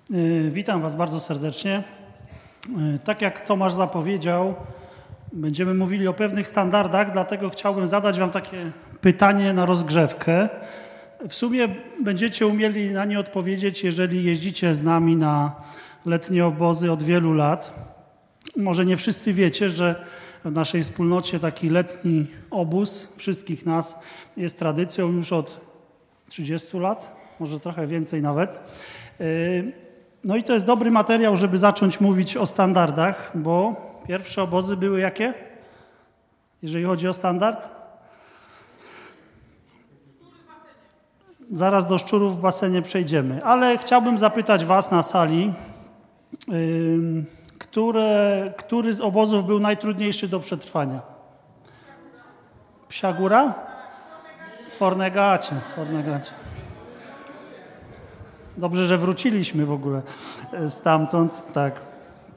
Witam Was bardzo serdecznie. Tak jak Tomasz zapowiedział, będziemy mówili o pewnych standardach, dlatego chciałbym zadać Wam takie pytanie na rozgrzewkę. W sumie będziecie umieli na nie odpowiedzieć, jeżeli jeździcie z nami na letnie obozy od wielu lat. Może nie wszyscy wiecie, że w naszej wspólnocie taki letni obóz wszystkich nas jest tradycją już od 30 lat, może trochę więcej nawet. No i to jest dobry materiał, żeby zacząć mówić o standardach, bo pierwsze obozy były jakie? Jeżeli chodzi o standard? Zaraz do szczurów w basenie przejdziemy, ale chciałbym zapytać Was na sali, który z obozów był najtrudniejszy do przetrwania? Psia Góra? Sfornegacie. Dobrze, że wróciliśmy w ogóle stamtąd, tak.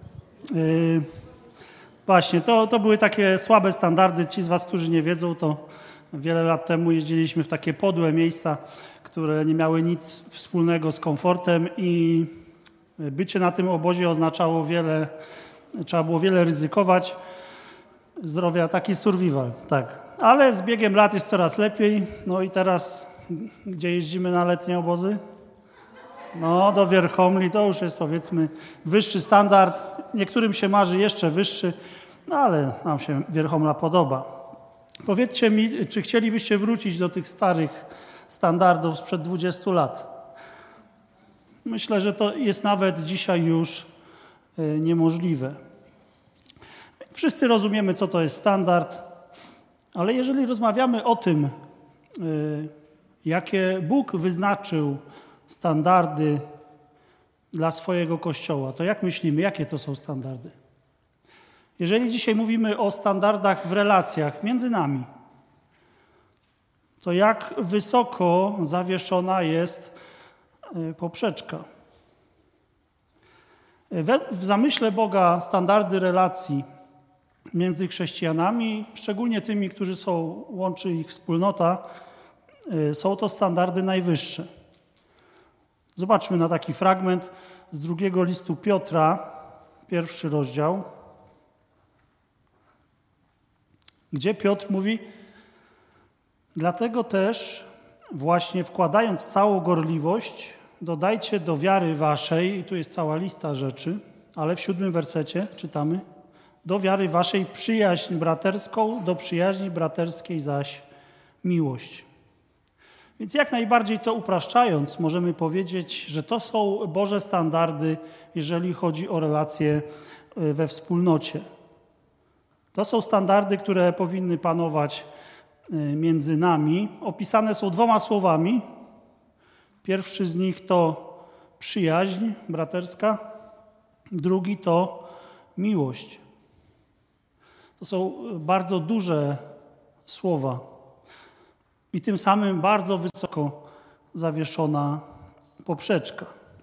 Właśnie, to były takie słabe standardy. Ci z Was, którzy nie wiedzą, to wiele lat temu jeździliśmy w takie podłe miejsca, które nie miały nic wspólnego z komfortem i bycie na tym obozie oznaczało wiele, trzeba było wiele ryzykować. Zdrowia, taki survival, tak. Ale z biegiem lat jest coraz lepiej. No i teraz, gdzie jeździmy na letnie obozy? No, do Wierchomli to już jest, powiedzmy, wyższy standard. Niektórym się marzy jeszcze wyższy, no ale nam się Wierchomla podoba. Powiedzcie mi, czy chcielibyście wrócić do tych starych standardów sprzed 20 lat? Myślę, że to jest nawet dzisiaj już niemożliwe. Wszyscy rozumiemy, co to jest standard, ale jeżeli rozmawiamy o tym, jakie Bóg wyznaczył standardy dla swojego Kościoła, to jak myślimy, jakie to są standardy? Jeżeli dzisiaj mówimy o standardach w relacjach między nami, to jak wysoko zawieszona jest poprzeczka? W zamyśle Boga standardy relacji między chrześcijanami, szczególnie tymi, którzy łączy ich wspólnota, są to standardy najwyższe. Zobaczmy na taki fragment z 2 listu Piotra, 1 rozdział, gdzie Piotr mówi: dlatego też właśnie wkładając całą gorliwość, dodajcie do wiary waszej, i tu jest cała lista rzeczy, ale w 7 wersecie czytamy: do wiary waszej przyjaźń braterską, do przyjaźni braterskiej zaś miłość. Więc jak najbardziej to upraszczając, możemy powiedzieć, że to są Boże standardy, jeżeli chodzi o relacje we wspólnocie. To są standardy, które powinny panować między nami. Opisane są 2 słowami. Pierwszy z nich to przyjaźń braterska, drugi to miłość. To są bardzo duże słowa i tym samym bardzo wysoko zawieszona poprzeczka.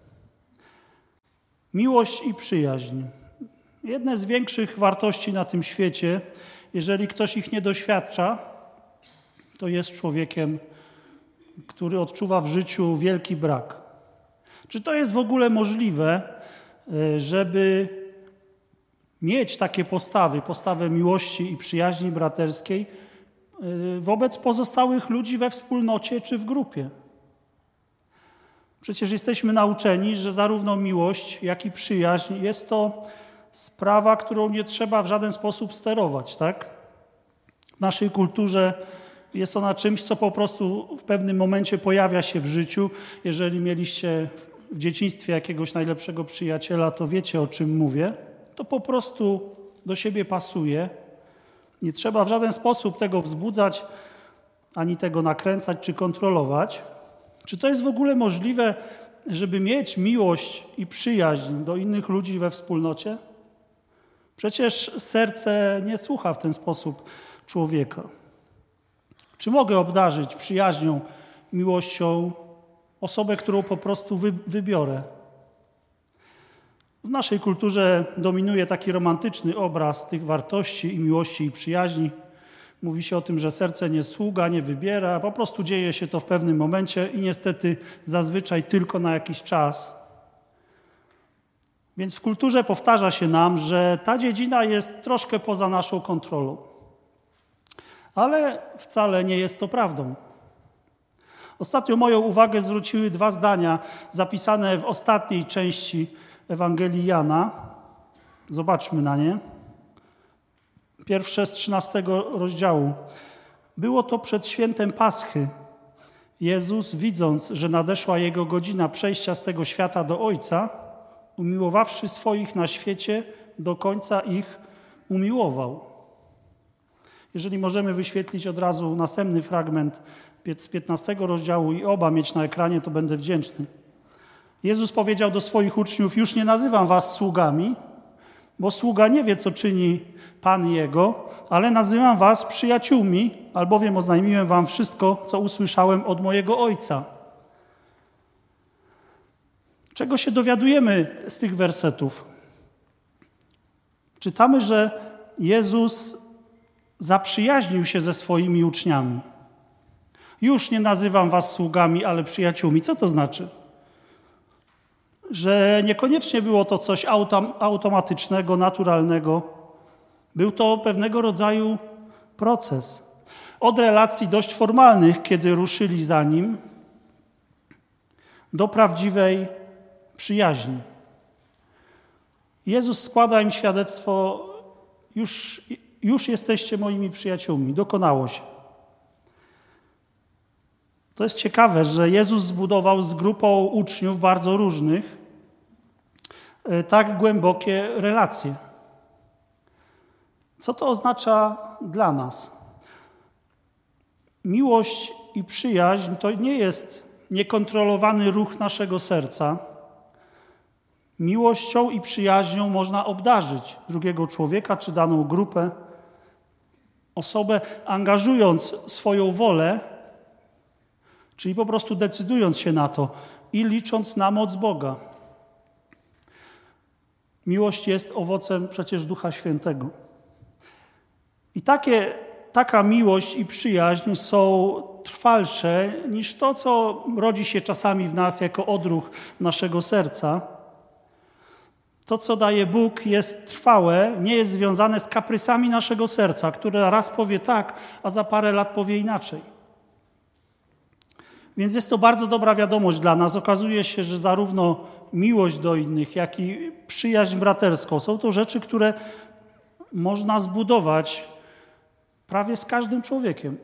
Miłość i przyjaźń. Jedne z większych wartości na tym świecie, jeżeli ktoś ich nie doświadcza, to jest człowiekiem, który odczuwa w życiu wielki brak. Czy to jest w ogóle możliwe, żeby mieć takie postawę miłości i przyjaźni braterskiej wobec pozostałych ludzi we wspólnocie czy w grupie? Przecież jesteśmy nauczeni, że zarówno miłość, jak i przyjaźń jest to sprawa, którą nie trzeba w żaden sposób sterować, tak? W naszej kulturze jest ona czymś, co po prostu w pewnym momencie pojawia się w życiu. Jeżeli mieliście w dzieciństwie jakiegoś najlepszego przyjaciela, to wiecie, o czym mówię. To po prostu do siebie pasuje. Nie trzeba w żaden sposób tego wzbudzać, ani tego nakręcać czy kontrolować. Czy to jest w ogóle możliwe, żeby mieć miłość i przyjaźń do innych ludzi we wspólnocie? Przecież serce nie słucha w ten sposób człowieka. Czy mogę obdarzyć przyjaźnią, miłością osobę, którą po prostu wybiorę? W naszej kulturze dominuje taki romantyczny obraz tych wartości i miłości i przyjaźni. Mówi się o tym, że serce nie sługa, nie wybiera, po prostu dzieje się to w pewnym momencie i niestety zazwyczaj tylko na jakiś czas. Więc w kulturze powtarza się nam, że ta dziedzina jest troszkę poza naszą kontrolą. Ale wcale nie jest to prawdą. Ostatnio moją uwagę zwróciły 2 zdania zapisane w ostatniej części Ewangelii Jana. Zobaczmy na nie. Pierwsze z 13 rozdziału. Było to przed świętem Paschy. Jezus, widząc, że nadeszła Jego godzina przejścia z tego świata do Ojca, umiłowawszy swoich na świecie, do końca ich umiłował. Jeżeli możemy wyświetlić od razu następny fragment z 15 rozdziału i oba mieć na ekranie, to będę wdzięczny. Jezus powiedział do swoich uczniów: już nie nazywam was sługami, bo sługa nie wie, co czyni Pan jego, ale nazywam was przyjaciółmi, albowiem oznajmiłem wam wszystko, co usłyszałem od mojego Ojca. Czego się dowiadujemy z tych wersetów? Czytamy, że Jezus zaprzyjaźnił się ze swoimi uczniami. Już nie nazywam was sługami, ale przyjaciółmi. Co to znaczy? Że niekoniecznie było to coś automatycznego, naturalnego. Był to pewnego rodzaju proces. Od relacji dość formalnych, kiedy ruszyli za Nim, do prawdziwej przyjaźni. Jezus składa im świadectwo: już jesteście moimi przyjaciółmi, dokonało się. To jest ciekawe, że Jezus zbudował z grupą uczniów bardzo różnych tak głębokie relacje. Co to oznacza dla nas? Miłość i przyjaźń to nie jest niekontrolowany ruch naszego serca. Miłością i przyjaźnią można obdarzyć drugiego człowieka czy daną grupę, osobę, angażując swoją wolę, czyli po prostu decydując się na to i licząc na moc Boga. Miłość jest owocem przecież Ducha Świętego. I taka miłość i przyjaźń są trwalsze niż to, co rodzi się czasami w nas jako odruch naszego serca. To, co daje Bóg, jest trwałe, nie jest związane z kaprysami naszego serca, które raz powie tak, a za parę lat powie inaczej. Więc jest to bardzo dobra wiadomość dla nas. Okazuje się, że zarówno miłość do innych, jak i przyjaźń braterską są to rzeczy, które można zbudować prawie z każdym człowiekiem.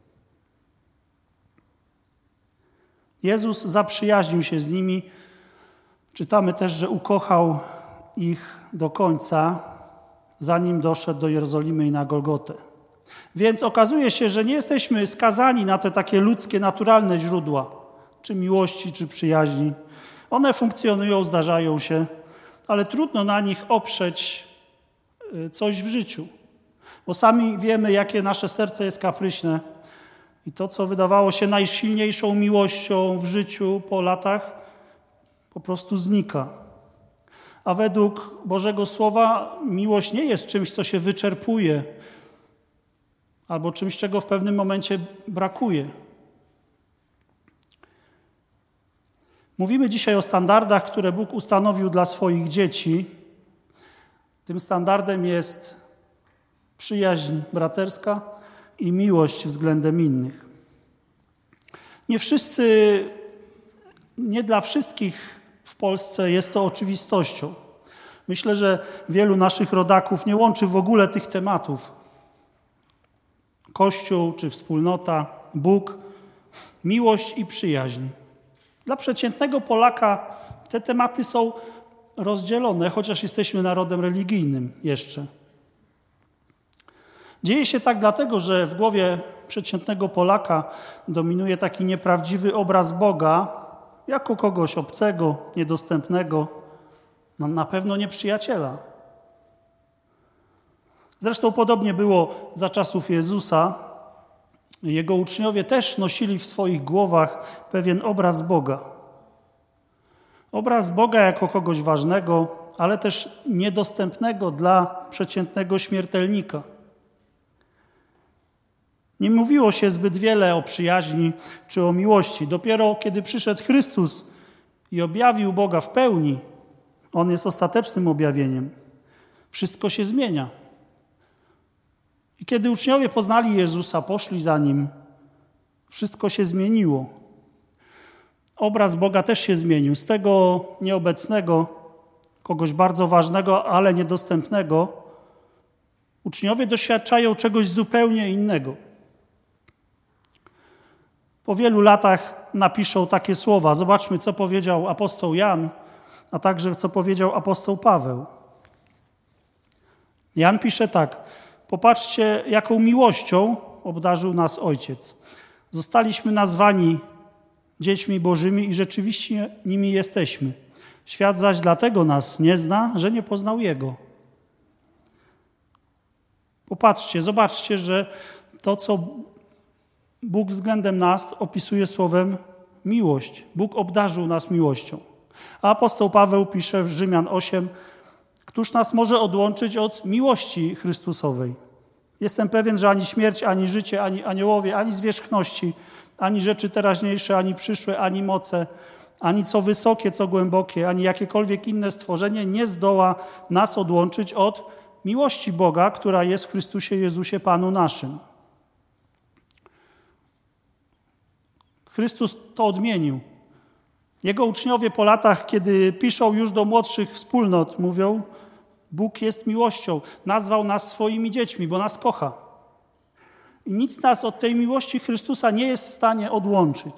Jezus zaprzyjaźnił się z nimi. Czytamy też, że ukochał ich do końca, zanim doszedł do Jerozolimy i na Golgotę. Więc okazuje się, że nie jesteśmy skazani na te takie ludzkie, naturalne źródła, czy miłości, czy przyjaźni. One funkcjonują, zdarzają się, ale trudno na nich oprzeć coś w życiu. Bo sami wiemy, jakie nasze serce jest kapryśne i to, co wydawało się najsilniejszą miłością w życiu po latach, po prostu znika. A według Bożego Słowa miłość nie jest czymś, co się wyczerpuje, albo czymś, czego w pewnym momencie brakuje. Mówimy dzisiaj o standardach, które Bóg ustanowił dla swoich dzieci. Tym standardem jest przyjaźń braterska i miłość względem innych. Nie dla wszystkich w Polsce jest to oczywistością. Myślę, że wielu naszych rodaków nie łączy w ogóle tych tematów. Kościół czy wspólnota, Bóg, miłość i przyjaźń. Dla przeciętnego Polaka te tematy są rozdzielone, chociaż jesteśmy narodem religijnym jeszcze. Dzieje się tak dlatego, że w głowie przeciętnego Polaka dominuje taki nieprawdziwy obraz Boga jako kogoś obcego, niedostępnego, na pewno nieprzyjaciela. Zresztą podobnie było za czasów Jezusa. Jego uczniowie też nosili w swoich głowach pewien obraz Boga. Obraz Boga jako kogoś ważnego, ale też niedostępnego dla przeciętnego śmiertelnika. Nie mówiło się zbyt wiele o przyjaźni czy o miłości. Dopiero kiedy przyszedł Chrystus i objawił Boga w pełni, On jest ostatecznym objawieniem. Wszystko się zmienia. I kiedy uczniowie poznali Jezusa, poszli za Nim, wszystko się zmieniło. Obraz Boga też się zmienił. Z tego nieobecnego, kogoś bardzo ważnego, ale niedostępnego, uczniowie doświadczają czegoś zupełnie innego. Po wielu latach napiszą takie słowa. Zobaczmy, co powiedział apostoł Jan, a także co powiedział apostoł Paweł. Jan pisze tak: popatrzcie, jaką miłością obdarzył nas Ojciec. Zostaliśmy nazwani dziećmi Bożymi i rzeczywiście nimi jesteśmy. Świat zaś dlatego nas nie zna, że nie poznał Jego. Popatrzcie, zobaczcie, że to, co Bóg względem nas opisuje słowem miłość. Bóg obdarzył nas miłością. A apostoł Paweł pisze w Rzymian 8: któż nas może odłączyć od miłości Chrystusowej? Jestem pewien, że ani śmierć, ani życie, ani aniołowie, ani zwierzchności, ani rzeczy teraźniejsze, ani przyszłe, ani moce, ani co wysokie, co głębokie, ani jakiekolwiek inne stworzenie nie zdoła nas odłączyć od miłości Boga, która jest w Chrystusie Jezusie Panu naszym. Chrystus to odmienił. Jego uczniowie po latach, kiedy piszą już do młodszych wspólnot, mówią: Bóg jest miłością, nazwał nas swoimi dziećmi, bo nas kocha. I nic nas od tej miłości Chrystusa nie jest w stanie odłączyć.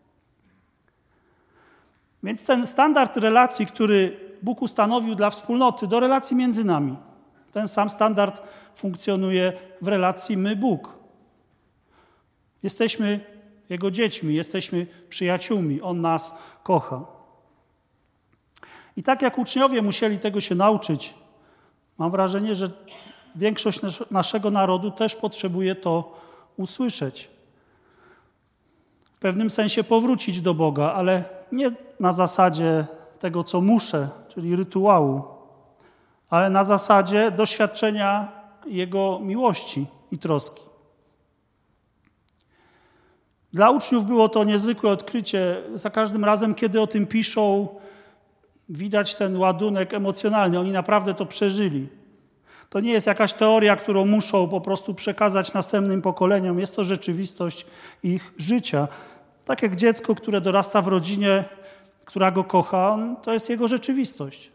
Więc ten standard relacji, który Bóg ustanowił dla wspólnoty, do relacji między nami, ten sam standard funkcjonuje w relacji my-Bóg. Jesteśmy Jego dziećmi, jesteśmy przyjaciółmi, On nas kocha. I tak jak uczniowie musieli tego się nauczyć, mam wrażenie, że większość naszego narodu też potrzebuje to usłyszeć. W pewnym sensie powrócić do Boga, ale nie na zasadzie tego, co muszę, czyli rytuału, ale na zasadzie doświadczenia Jego miłości i troski. Dla uczniów było to niezwykłe odkrycie. Za każdym razem, kiedy o tym piszą, widać ten ładunek emocjonalny. Oni naprawdę to przeżyli. To nie jest jakaś teoria, którą muszą po prostu przekazać następnym pokoleniom. Jest to rzeczywistość ich życia. Tak jak dziecko, które dorasta w rodzinie, która go kocha, to jest jego rzeczywistość.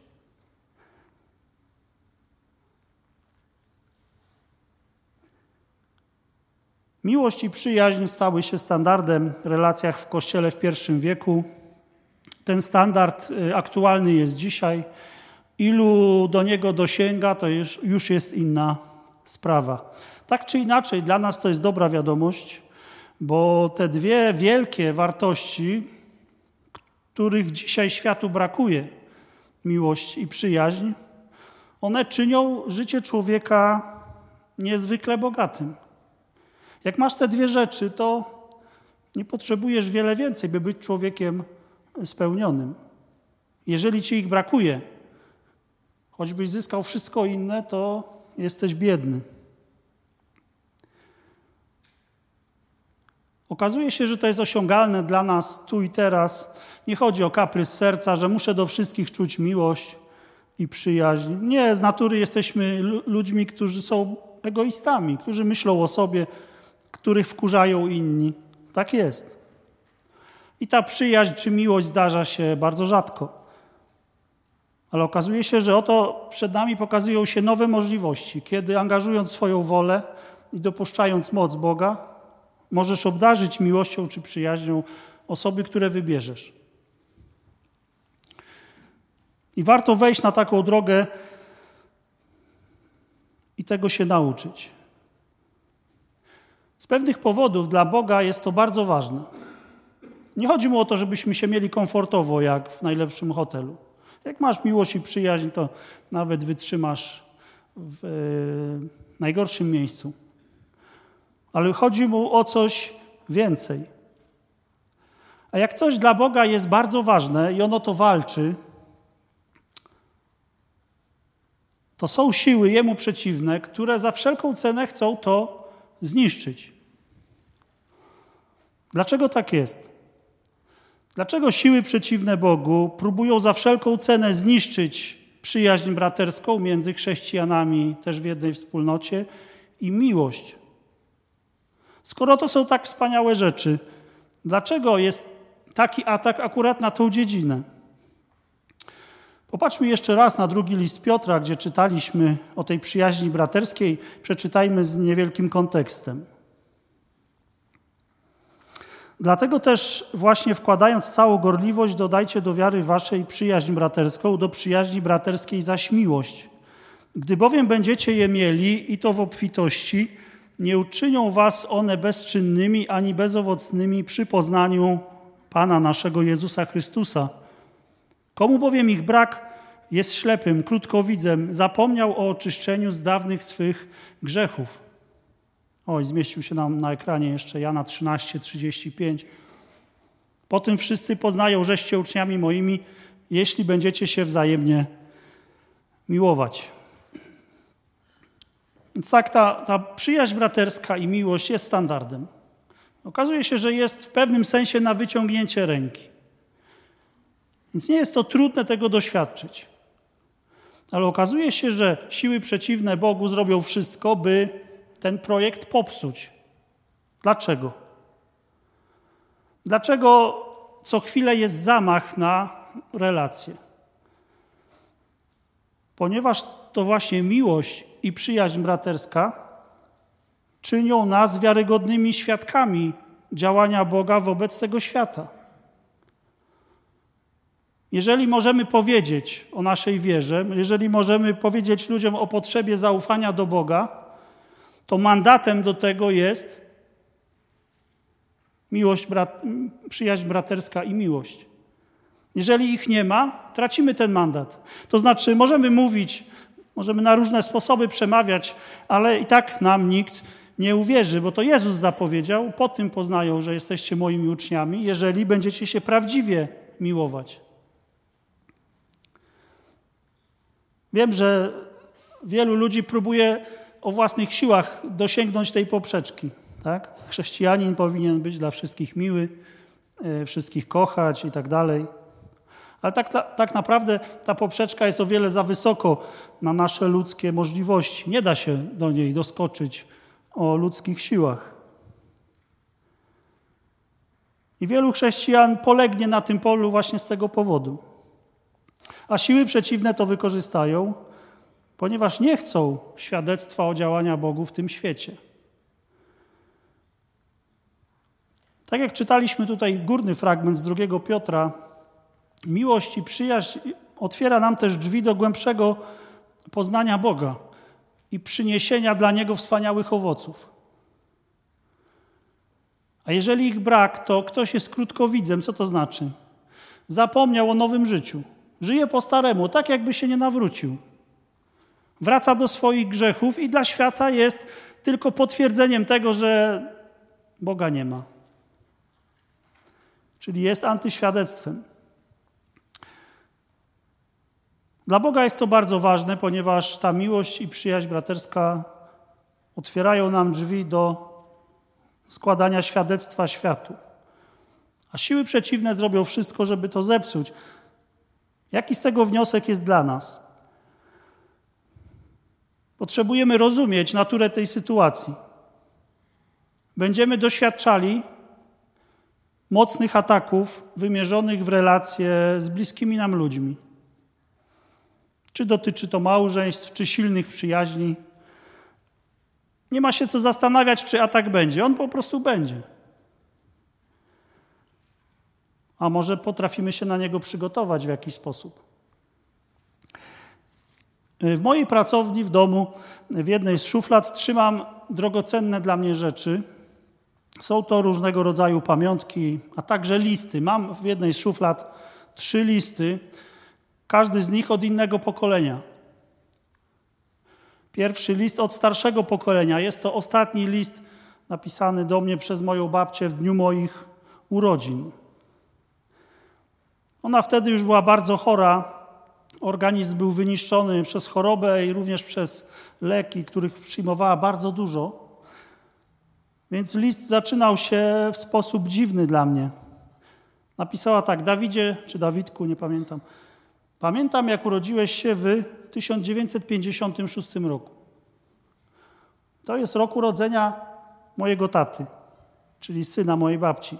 Miłość i przyjaźń stały się standardem w relacjach w Kościele w I wieku. Ten standard aktualny jest dzisiaj. Ilu do niego dosięga, to już jest inna sprawa. Tak czy inaczej, dla nas to jest dobra wiadomość, bo te dwie wielkie wartości, których dzisiaj światu brakuje, miłość i przyjaźń, one czynią życie człowieka niezwykle bogatym. Jak masz te dwie rzeczy, to nie potrzebujesz wiele więcej, by być człowiekiem spełnionym. Jeżeli ci ich brakuje, choćbyś zyskał wszystko inne, to jesteś biedny. Okazuje się, że to jest osiągalne dla nas tu i teraz. Nie chodzi o kaprys serca, że muszę do wszystkich czuć miłość i przyjaźń. Nie, z natury jesteśmy ludźmi, którzy są egoistami, którzy myślą o sobie, których wkurzają inni. Tak jest. I ta przyjaźń czy miłość zdarza się bardzo rzadko. Ale okazuje się, że oto przed nami pokazują się nowe możliwości, kiedy angażując swoją wolę i dopuszczając moc Boga, możesz obdarzyć miłością czy przyjaźnią osoby, które wybierzesz. I warto wejść na taką drogę i tego się nauczyć. Z pewnych powodów dla Boga jest to bardzo ważne. Nie chodzi mu o to, żebyśmy się mieli komfortowo, jak w najlepszym hotelu. Jak masz miłość i przyjaźń, to nawet wytrzymasz w najgorszym miejscu. Ale chodzi mu o coś więcej. A jak coś dla Boga jest bardzo ważne i On o to walczy, to są siły Jemu przeciwne, które za wszelką cenę chcą to zniszczyć. Dlaczego tak jest? Dlaczego siły przeciwne Bogu próbują za wszelką cenę zniszczyć przyjaźń braterską między chrześcijanami też w jednej wspólnocie i miłość? Skoro to są tak wspaniałe rzeczy, dlaczego jest taki atak akurat na tą dziedzinę? Popatrzmy jeszcze raz na drugi list Piotra, gdzie czytaliśmy o tej przyjaźni braterskiej. Przeczytajmy z niewielkim kontekstem. Dlatego też właśnie wkładając całą gorliwość, dodajcie do wiary waszej przyjaźń braterską, do przyjaźni braterskiej zaś miłość. Gdy bowiem będziecie je mieli i to w obfitości, nie uczynią was one bezczynnymi ani bezowocnymi przy poznaniu Pana naszego Jezusa Chrystusa. Komu bowiem ich brak jest ślepym, krótkowidzem, zapomniał o oczyszczeniu z dawnych swych grzechów. Oj, zmieścił się nam na ekranie jeszcze Jana 13:35. Po tym wszyscy poznają, żeście uczniami moimi, jeśli będziecie się wzajemnie miłować. Więc tak, ta przyjaźń braterska i miłość jest standardem. Okazuje się, że jest w pewnym sensie na wyciągnięcie ręki. Więc nie jest to trudne tego doświadczyć. Ale okazuje się, że siły przeciwne Bogu zrobią wszystko, by ten projekt popsuć. Dlaczego? Dlaczego co chwilę jest zamach na relacje? Ponieważ to właśnie miłość i przyjaźń braterska czynią nas wiarygodnymi świadkami działania Boga wobec tego świata. Jeżeli możemy powiedzieć o naszej wierze, jeżeli możemy powiedzieć ludziom o potrzebie zaufania do Boga, to mandatem do tego jest przyjaźń braterska i miłość. Jeżeli ich nie ma, tracimy ten mandat. To znaczy możemy mówić, możemy na różne sposoby przemawiać, ale i tak nam nikt nie uwierzy, bo to Jezus zapowiedział, po tym poznają, że jesteście moimi uczniami, jeżeli będziecie się prawdziwie miłować. Wiem, że wielu ludzi próbuje o własnych siłach dosięgnąć tej poprzeczki. Tak? Chrześcijanin powinien być dla wszystkich miły, wszystkich kochać i tak dalej. Ale tak naprawdę ta poprzeczka jest o wiele za wysoko na nasze ludzkie możliwości. Nie da się do niej doskoczyć o ludzkich siłach. I wielu chrześcijan polegnie na tym polu właśnie z tego powodu. A siły przeciwne to wykorzystają, ponieważ nie chcą świadectwa o działaniu Bogu w tym świecie. Tak jak czytaliśmy tutaj górny fragment z 2 Piotra, miłość i przyjaźń otwiera nam też drzwi do głębszego poznania Boga i przyniesienia dla Niego wspaniałych owoców. A jeżeli ich brak, to ktoś jest krótkowidzem. Co to znaczy? Zapomniał o nowym życiu. Żyje po staremu, tak jakby się nie nawrócił. Wraca do swoich grzechów i dla świata jest tylko potwierdzeniem tego, że Boga nie ma. Czyli jest antyświadectwem. Dla Boga jest to bardzo ważne, ponieważ ta miłość i przyjaźń braterska otwierają nam drzwi do składania świadectwa światu. A siły przeciwne zrobią wszystko, żeby to zepsuć. Jaki z tego wniosek jest dla nas? Potrzebujemy rozumieć naturę tej sytuacji. Będziemy doświadczali mocnych ataków wymierzonych w relacje z bliskimi nam ludźmi. Czy dotyczy to małżeństw, czy silnych przyjaźni. Nie ma się co zastanawiać, czy atak będzie. On po prostu będzie. A może potrafimy się na niego przygotować w jakiś sposób. W mojej pracowni, w domu, w jednej z szuflad trzymam drogocenne dla mnie rzeczy. Są to różnego rodzaju pamiątki, a także listy. Mam w jednej z szuflad 3 listy, każdy z nich od innego pokolenia. Pierwszy list od starszego pokolenia. Jest to ostatni list napisany do mnie przez moją babcię w dniu moich urodzin. Ona wtedy już była bardzo chora. Organizm był wyniszczony przez chorobę i również przez leki, których przyjmowała bardzo dużo. Więc list zaczynał się w sposób dziwny dla mnie. Napisała tak: Dawidzie, czy Dawidku, nie pamiętam. Pamiętam, jak urodziłeś się w 1956 roku. To jest rok urodzenia mojego taty, czyli syna mojej babci.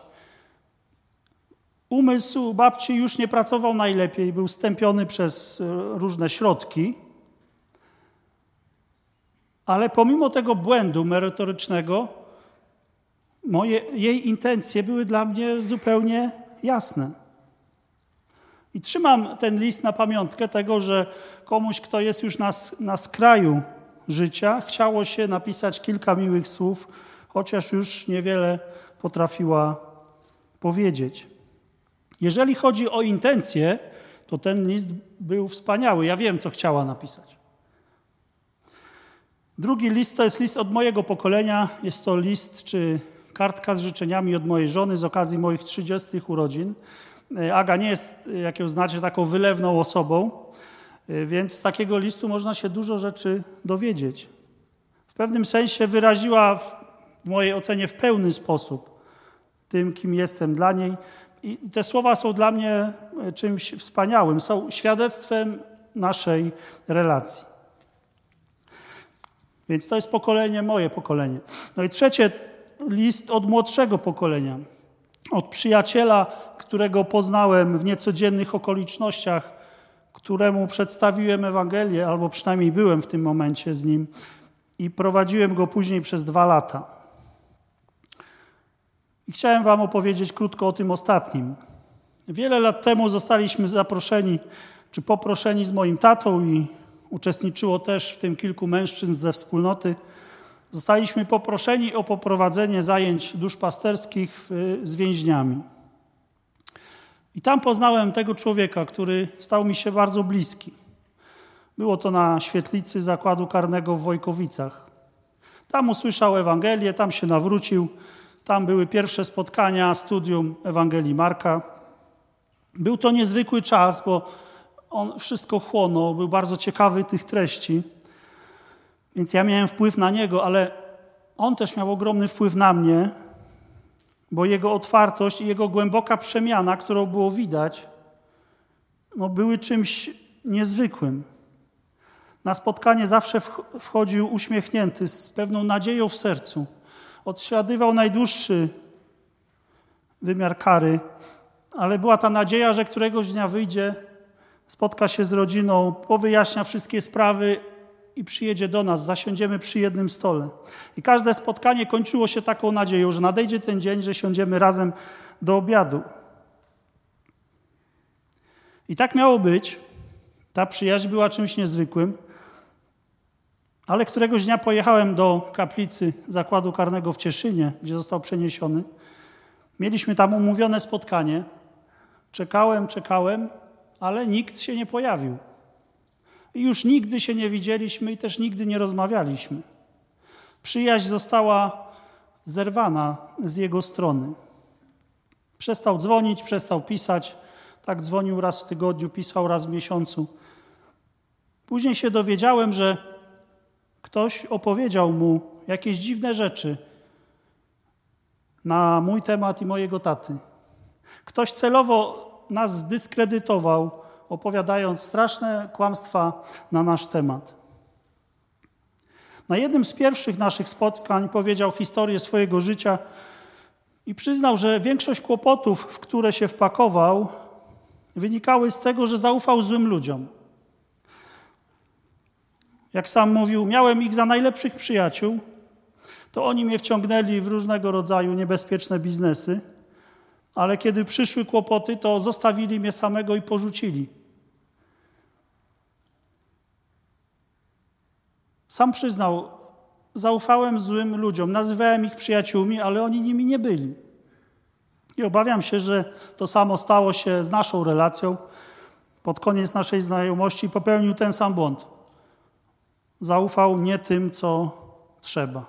Umysł babci już nie pracował najlepiej, był stępiony przez różne środki, ale pomimo tego błędu merytorycznego jej intencje były dla mnie zupełnie jasne. I trzymam ten list na pamiątkę tego, że komuś, kto jest już na skraju życia, chciało się napisać kilka miłych słów, chociaż już niewiele potrafiła powiedzieć. Jeżeli chodzi o intencje, to ten list był wspaniały. Ja wiem, co chciała napisać. Drugi list to jest list od mojego pokolenia. Jest to list czy kartka z życzeniami od mojej żony z okazji moich 30 urodzin. Aga nie jest, jak ją znacie, taką wylewną osobą, więc z takiego listu można się dużo rzeczy dowiedzieć. W pewnym sensie wyraziła w mojej ocenie w pełny sposób tym, kim jestem dla niej. I te słowa są dla mnie czymś wspaniałym, są świadectwem naszej relacji. Więc to jest pokolenie, moje pokolenie. No i trzecie, list od młodszego pokolenia. Od przyjaciela, którego poznałem w niecodziennych okolicznościach, któremu przedstawiłem Ewangelię, albo przynajmniej byłem w tym momencie z nim i prowadziłem go później przez 2 lata. I chciałem wam opowiedzieć krótko o tym ostatnim. Wiele lat temu zostaliśmy zaproszeni, czy poproszeni z moim tatą i uczestniczyło też w tym kilku mężczyzn ze wspólnoty. Zostaliśmy poproszeni o poprowadzenie zajęć duszpasterskich z więźniami. I tam poznałem tego człowieka, który stał mi się bardzo bliski. Było to na świetlicy zakładu karnego w Wojkowicach. Tam usłyszał Ewangelię, tam się nawrócił. Tam były pierwsze spotkania, studium Ewangelii Marka. Był to niezwykły czas, bo on wszystko chłonął, był bardzo ciekawy tych treści. Więc ja miałem wpływ na niego, ale on też miał ogromny wpływ na mnie, bo jego otwartość i jego głęboka przemiana, którą było widać, były czymś niezwykłym. Na spotkanie zawsze wchodził uśmiechnięty, z pewną nadzieją w sercu. Odsiadywał najdłuższy wymiar kary, ale była ta nadzieja, że któregoś dnia wyjdzie, spotka się z rodziną, powyjaśnia wszystkie sprawy i przyjedzie do nas, zasiądziemy przy jednym stole. I każde spotkanie kończyło się taką nadzieją, że nadejdzie ten dzień, że siądziemy razem do obiadu. I tak miało być. Ta przyjaźń była czymś niezwykłym. Ale któregoś dnia pojechałem do kaplicy zakładu karnego w Cieszynie, gdzie został przeniesiony. Mieliśmy tam umówione spotkanie. Czekałem, ale nikt się nie pojawił. I już nigdy się nie widzieliśmy i też nigdy nie rozmawialiśmy. Przyjaźń została zerwana z jego strony. Przestał dzwonić, przestał pisać. Tak dzwonił raz w tygodniu, pisał raz w miesiącu. Później się dowiedziałem, że ktoś opowiedział mu jakieś dziwne rzeczy na mój temat i mojego taty. Ktoś celowo nas zdyskredytował, opowiadając straszne kłamstwa na nasz temat. Na jednym z pierwszych naszych spotkań powiedział historię swojego życia i przyznał, że większość kłopotów, w które się wpakował, wynikały z tego, że zaufał złym ludziom. Jak sam mówił, miałem ich za najlepszych przyjaciół, to oni mnie wciągnęli w różnego rodzaju niebezpieczne biznesy, ale kiedy przyszły kłopoty, to zostawili mnie samego i porzucili. Sam przyznał, zaufałem złym ludziom, nazywałem ich przyjaciółmi, ale oni nimi nie byli. I obawiam się, że to samo stało się z naszą relacją. Pod koniec naszej znajomości popełnił ten sam błąd. Zaufał nie tym, co trzeba.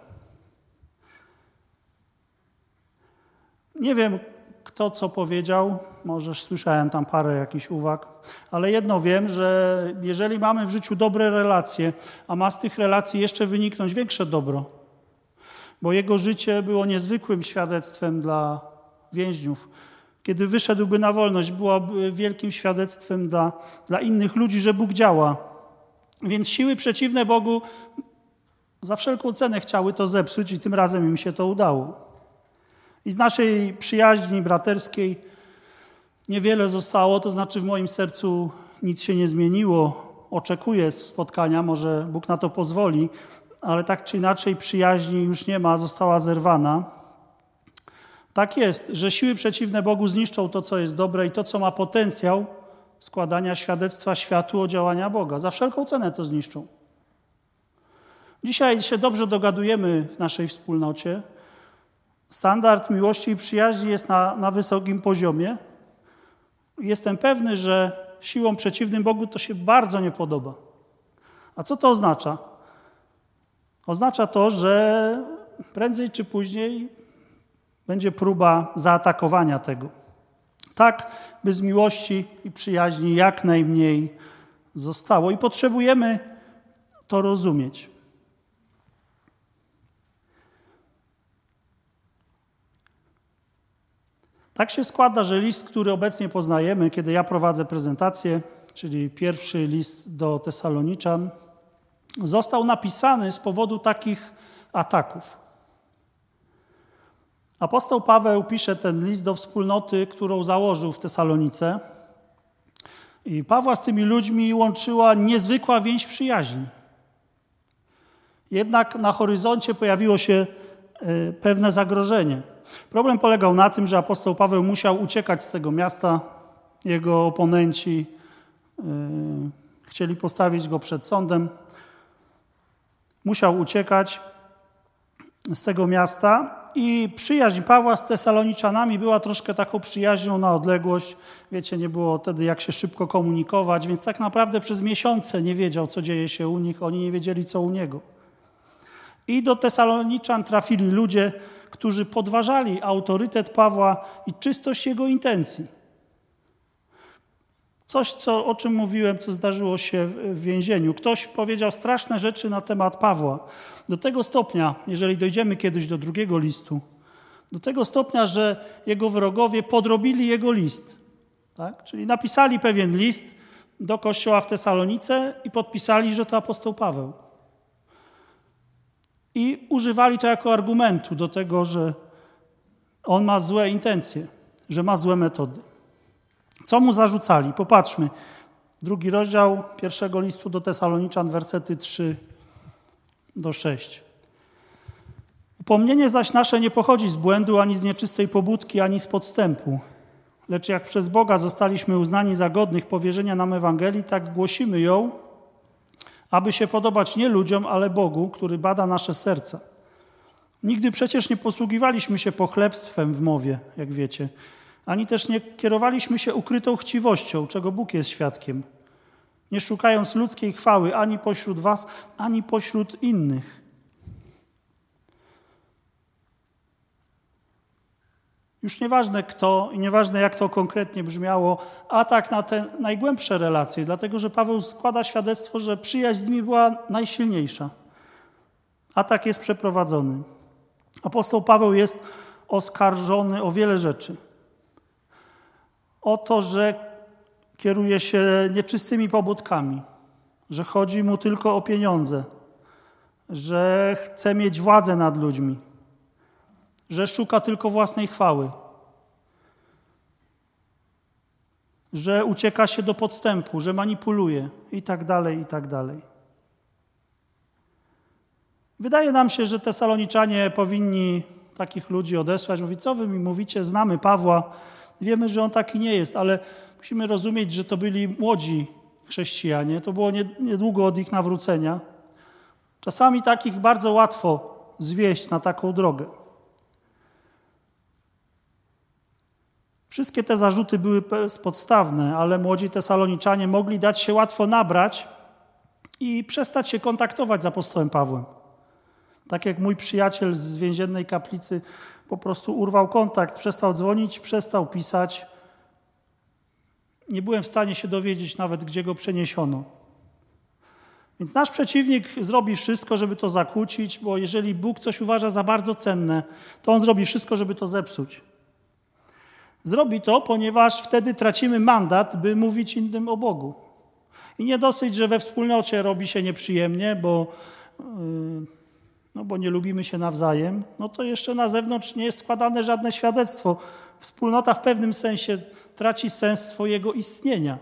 Nie wiem, kto co powiedział, może słyszałem tam parę jakichś uwag, ale jedno wiem, że jeżeli mamy w życiu dobre relacje, a ma z tych relacji jeszcze wyniknąć większe dobro, bo jego życie było niezwykłym świadectwem dla więźniów, kiedy wyszedłby na wolność, byłaby wielkim świadectwem dla innych ludzi, że Bóg działa. Więc siły przeciwne Bogu za wszelką cenę chciały to zepsuć i tym razem im się to udało. I z naszej przyjaźni braterskiej niewiele zostało, to znaczy w moim sercu nic się nie zmieniło. Oczekuję spotkania, może Bóg na to pozwoli, ale tak czy inaczej przyjaźni już nie ma, została zerwana. Tak jest, że siły przeciwne Bogu zniszczą to, co jest dobre i to, co ma potencjał składania świadectwa światu o działaniach Boga. Za wszelką cenę to zniszczą. Dzisiaj się dobrze dogadujemy w naszej wspólnocie. Standard miłości i przyjaźni jest na wysokim poziomie. Jestem pewny, że siłom przeciwnym Bogu to się bardzo nie podoba. A co to oznacza? Oznacza to, że prędzej czy później będzie próba zaatakowania tego. Tak, by z miłości i przyjaźni jak najmniej zostało. I potrzebujemy to rozumieć. Tak się składa, że list, który obecnie poznajemy, kiedy ja prowadzę prezentację, czyli pierwszy list do Tesaloniczan, został napisany z powodu takich ataków. Apostoł Paweł pisze ten list do wspólnoty, którą założył w Tesalonice. I Pawła z tymi ludźmi łączyła niezwykła więź przyjaźni. Jednak na horyzoncie pojawiło się pewne zagrożenie. Problem polegał na tym, że apostoł Paweł musiał uciekać z tego miasta. Jego oponenci chcieli postawić go przed sądem. Musiał uciekać z tego miasta i przyjaźń Pawła z Tesaloniczanami była troszkę taką przyjaźnią na odległość. Wiecie, nie było wtedy jak się szybko komunikować, więc tak naprawdę przez miesiące nie wiedział, co dzieje się u nich, oni nie wiedzieli, co u niego. I do Tesaloniczan trafili ludzie, którzy podważali autorytet Pawła i czystość jego intencji. Coś, o czym mówiłem, co zdarzyło się w więzieniu. Ktoś powiedział straszne rzeczy na temat Pawła. Do tego stopnia, jeżeli dojdziemy kiedyś do drugiego listu, do tego stopnia, że jego wrogowie podrobili jego list. Tak? Czyli napisali pewien list do kościoła w Tesalonice i podpisali, że to apostoł Paweł. I używali to jako argumentu do tego, że on ma złe intencje, że ma złe metody. Co mu zarzucali? Popatrzmy. 2 rozdział pierwszego listu do Tesaloniczan, wersety 3-6. Upomnienie zaś nasze nie pochodzi z błędu, ani z nieczystej pobudki, ani z podstępu. Lecz jak przez Boga zostaliśmy uznani za godnych powierzenia nam Ewangelii, tak głosimy ją, aby się podobać nie ludziom, ale Bogu, który bada nasze serca. Nigdy przecież nie posługiwaliśmy się pochlebstwem w mowie, jak wiecie, ani też nie kierowaliśmy się ukrytą chciwością, czego Bóg jest świadkiem, nie szukając ludzkiej chwały ani pośród was, ani pośród innych. Już nieważne kto i nieważne jak to konkretnie brzmiało, atak na te najgłębsze relacje, dlatego że Paweł składa świadectwo, że przyjaźń z nimi była najsilniejsza. Atak jest przeprowadzony. Apostoł Paweł jest oskarżony o wiele rzeczy. O to, że kieruje się nieczystymi pobudkami, że chodzi mu tylko o pieniądze, że chce mieć władzę nad ludźmi, że szuka tylko własnej chwały, że ucieka się do podstępu, że manipuluje i tak dalej, i tak dalej. Wydaje nam się, że Tesaloniczanie powinni takich ludzi odesłać. Mówi, co wy mi mówicie, znamy Pawła, wiemy, że on taki nie jest, ale musimy rozumieć, że to byli młodzi chrześcijanie, to było niedługo od ich nawrócenia. Czasami takich bardzo łatwo zwieść na taką drogę. Wszystkie te zarzuty były bezpodstawne, ale młodzi Tesaloniczanie mogli dać się łatwo nabrać i przestać się kontaktować z apostołem Pawłem. Tak jak mój przyjaciel z więziennej kaplicy po prostu urwał kontakt, przestał dzwonić, przestał pisać. Nie byłem w stanie się dowiedzieć nawet, gdzie go przeniesiono. Więc nasz przeciwnik zrobi wszystko, żeby to zakłócić, bo jeżeli Bóg coś uważa za bardzo cenne, to on zrobi wszystko, żeby to zepsuć. Zrobi to, ponieważ wtedy tracimy mandat, by mówić innym o Bogu. I nie dosyć, że we wspólnocie robi się nieprzyjemnie, bo nie lubimy się nawzajem, no to jeszcze na zewnątrz nie jest składane żadne świadectwo. Wspólnota w pewnym sensie traci sens swojego istnienia.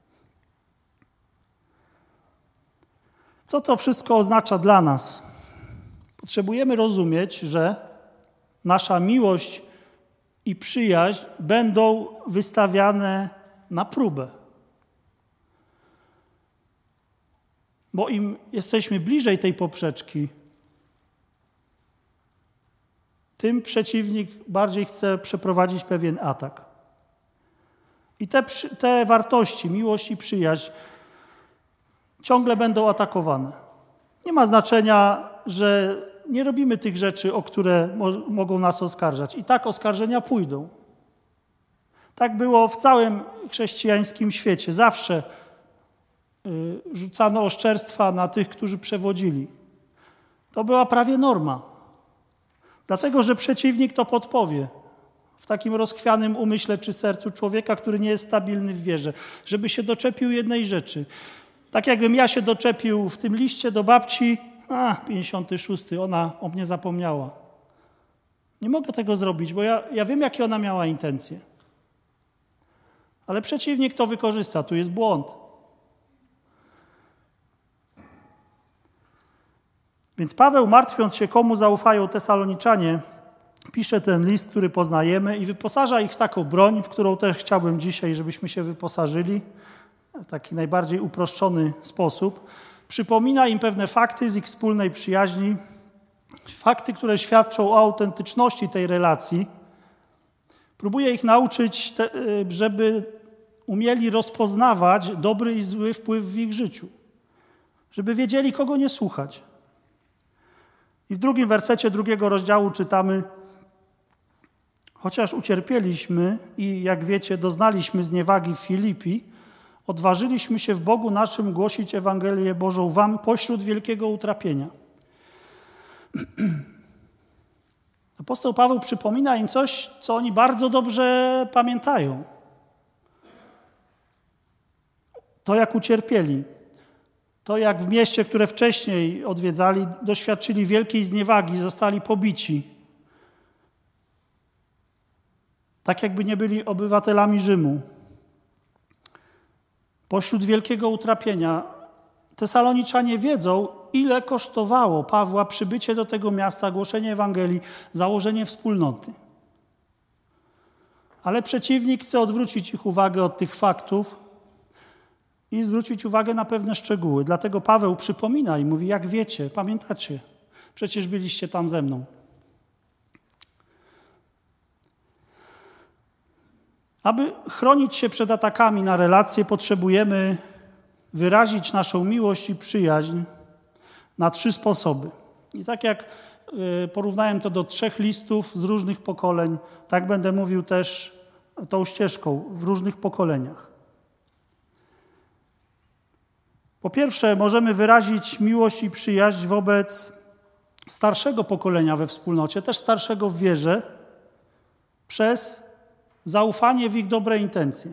Co to wszystko oznacza dla nas? Potrzebujemy rozumieć, że nasza miłość i przyjaźń będą wystawiane na próbę. Bo im jesteśmy bliżej tej poprzeczki, tym przeciwnik bardziej chce przeprowadzić pewien atak. I te wartości, miłość i przyjaźń, ciągle będą atakowane. Nie ma znaczenia, że nie robimy tych rzeczy, o które mogą nas oskarżać. I tak oskarżenia pójdą. Tak było w całym chrześcijańskim świecie. Zawsze rzucano oszczerstwa na tych, którzy przewodzili. To była prawie norma. Dlatego, że przeciwnik to podpowie w takim rozchwianym umyśle czy sercu człowieka, który nie jest stabilny w wierze, żeby się doczepił jednej rzeczy. Tak jakbym ja się doczepił w tym liście do babci, 56, ona o mnie zapomniała. Nie mogę tego zrobić, bo ja wiem, jakie ona miała intencje. Ale przeciwnik to wykorzysta, tu jest błąd. Więc Paweł, martwiąc się, komu zaufają Tesaloniczanie, pisze ten list, który poznajemy i wyposaża ich w taką broń, w którą też chciałbym dzisiaj, żebyśmy się wyposażyli w taki najbardziej uproszczony sposób. Przypomina im pewne fakty z ich wspólnej przyjaźni, fakty, które świadczą o autentyczności tej relacji. Próbuje ich nauczyć, żeby umieli rozpoznawać dobry i zły wpływ w ich życiu. Żeby wiedzieli, kogo nie słuchać. I w 2 wersecie 2 rozdziału czytamy: chociaż ucierpieliśmy i, jak wiecie, doznaliśmy zniewagi w Filipi, odważyliśmy się w Bogu naszym głosić Ewangelię Bożą wam pośród wielkiego utrapienia. Apostoł Paweł przypomina im coś, co oni bardzo dobrze pamiętają. To, jak ucierpieli. To, jak w mieście, które wcześniej odwiedzali, doświadczyli wielkiej zniewagi, zostali pobici. Tak, jakby nie byli obywatelami Rzymu. Pośród wielkiego utrapienia Tesaloniczanie wiedzą, ile kosztowało Pawła przybycie do tego miasta, głoszenie Ewangelii, założenie wspólnoty. Ale przeciwnik chce odwrócić ich uwagę od tych faktów i zwrócić uwagę na pewne szczegóły. Dlatego Paweł przypomina i mówi: jak wiecie, pamiętacie, przecież byliście tam ze mną. Aby chronić się przed atakami na relacje, potrzebujemy wyrazić naszą miłość i przyjaźń na 3 sposoby. I tak jak porównałem to do 3 listów z różnych pokoleń, tak będę mówił też tą ścieżką w różnych pokoleniach. Po pierwsze, możemy wyrazić miłość i przyjaźń wobec starszego pokolenia we wspólnocie, też starszego w wierze, przez zaufanie w ich dobre intencje.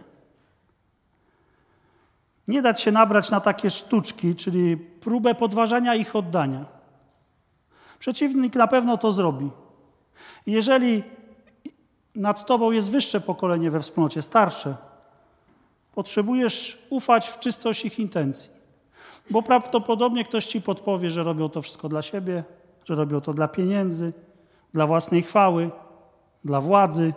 Nie dać się nabrać na takie sztuczki, czyli próbę podważania ich oddania. Przeciwnik na pewno to zrobi. I jeżeli nad tobą jest wyższe pokolenie we wspólnocie, starsze, potrzebujesz ufać w czystość ich intencji. Bo prawdopodobnie ktoś ci podpowie, że robią to wszystko dla siebie, że robią to dla pieniędzy, dla własnej chwały, dla władzy.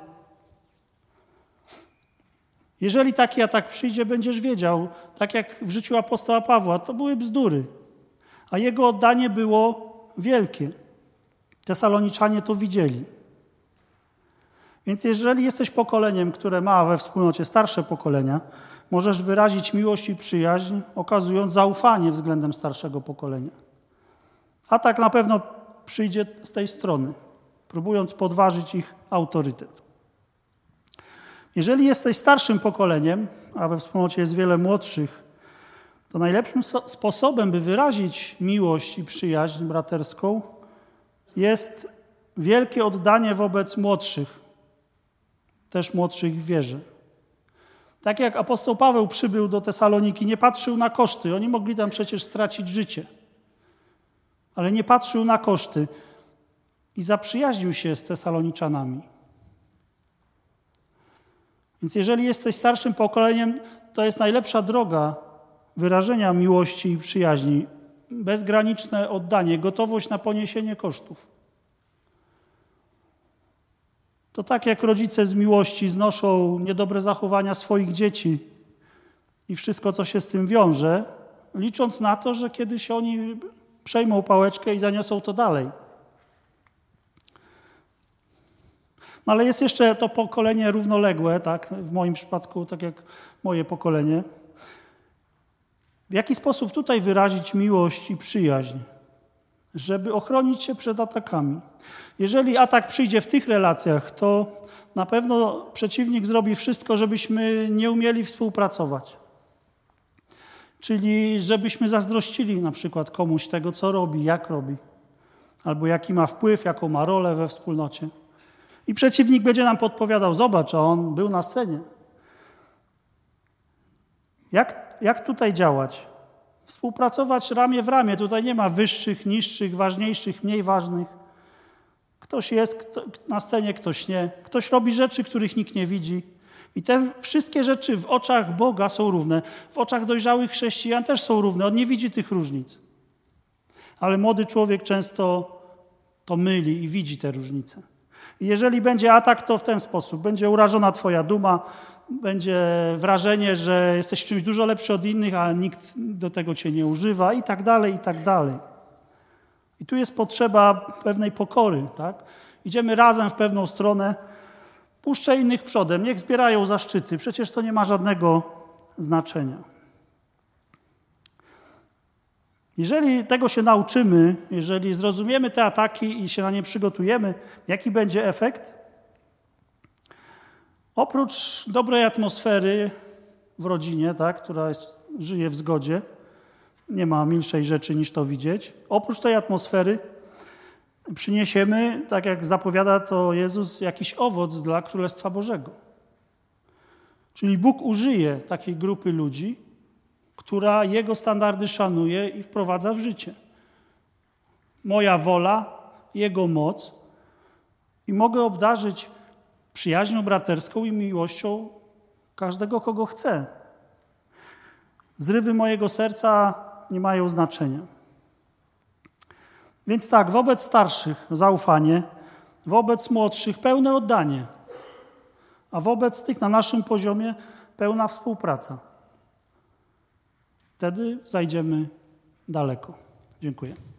Jeżeli taki atak przyjdzie, będziesz wiedział, tak jak w życiu apostoła Pawła, to były bzdury, a jego oddanie było wielkie. Tesaloniczanie to widzieli. Więc jeżeli jesteś pokoleniem, które ma we wspólnocie starsze pokolenia, możesz wyrazić miłość i przyjaźń, okazując zaufanie względem starszego pokolenia. Atak na pewno przyjdzie z tej strony, próbując podważyć ich autorytet. Jeżeli jesteś starszym pokoleniem, a we wspólnocie jest wiele młodszych, to najlepszym sposobem, by wyrazić miłość i przyjaźń braterską, jest wielkie oddanie wobec młodszych. też młodszych w wierze. Tak jak apostoł Paweł przybył do Tesaloniki, nie patrzył na koszty. Oni mogli tam przecież stracić życie. Ale nie patrzył na koszty i zaprzyjaźnił się z Tesaloniczanami. Więc jeżeli jesteś starszym pokoleniem, to jest najlepsza droga wyrażenia miłości i przyjaźni. Bezgraniczne oddanie, gotowość na poniesienie kosztów. To tak jak rodzice z miłości znoszą niedobre zachowania swoich dzieci i wszystko, co się z tym wiąże, licząc na to, że kiedyś oni przejmą pałeczkę i zaniosą to dalej. No ale jest jeszcze to pokolenie równoległe, tak? W moim przypadku, tak jak moje pokolenie. W jaki sposób tutaj wyrazić miłość i przyjaźń, żeby ochronić się przed atakami? Jeżeli atak przyjdzie w tych relacjach, to na pewno przeciwnik zrobi wszystko, żebyśmy nie umieli współpracować. Czyli żebyśmy zazdrościli na przykład komuś tego, co robi, jak robi, albo jaki ma wpływ, jaką ma rolę we wspólnocie. I przeciwnik będzie nam podpowiadał, zobacz, a on był na scenie. Jak tutaj działać? Współpracować ramię w ramię. Tutaj nie ma wyższych, niższych, ważniejszych, mniej ważnych. Ktoś jest na scenie, ktoś nie. Ktoś robi rzeczy, których nikt nie widzi. I te wszystkie rzeczy w oczach Boga są równe. W oczach dojrzałych chrześcijan też są równe. On nie widzi tych różnic. Ale młody człowiek często to myli i widzi te różnice. I jeżeli będzie atak, to w ten sposób. Będzie urażona twoja duma, będzie wrażenie, że jesteś czymś dużo lepszy od innych, a nikt do tego cię nie używa i tak dalej, i tak dalej. I tu jest potrzeba pewnej pokory, tak? Idziemy razem w pewną stronę, puszczę innych przodem, niech zbierają zaszczyty, przecież to nie ma żadnego znaczenia. Jeżeli tego się nauczymy, jeżeli zrozumiemy te ataki i się na nie przygotujemy, jaki będzie efekt? Oprócz dobrej atmosfery w rodzinie, tak, która żyje w zgodzie, nie ma milszej rzeczy niż to widzieć. Oprócz tej atmosfery przyniesiemy, tak jak zapowiada to Jezus, jakiś owoc dla Królestwa Bożego. Czyli Bóg użyje takiej grupy ludzi, która Jego standardy szanuje i wprowadza w życie. Moja wola, Jego moc i mogę obdarzyć przyjaźnią braterską i miłością każdego, kogo chcę. Zrywy mojego serca nie mają znaczenia. Więc tak, wobec starszych zaufanie, wobec młodszych pełne oddanie, a wobec tych na naszym poziomie pełna współpraca. Wtedy zajdziemy daleko. Dziękuję.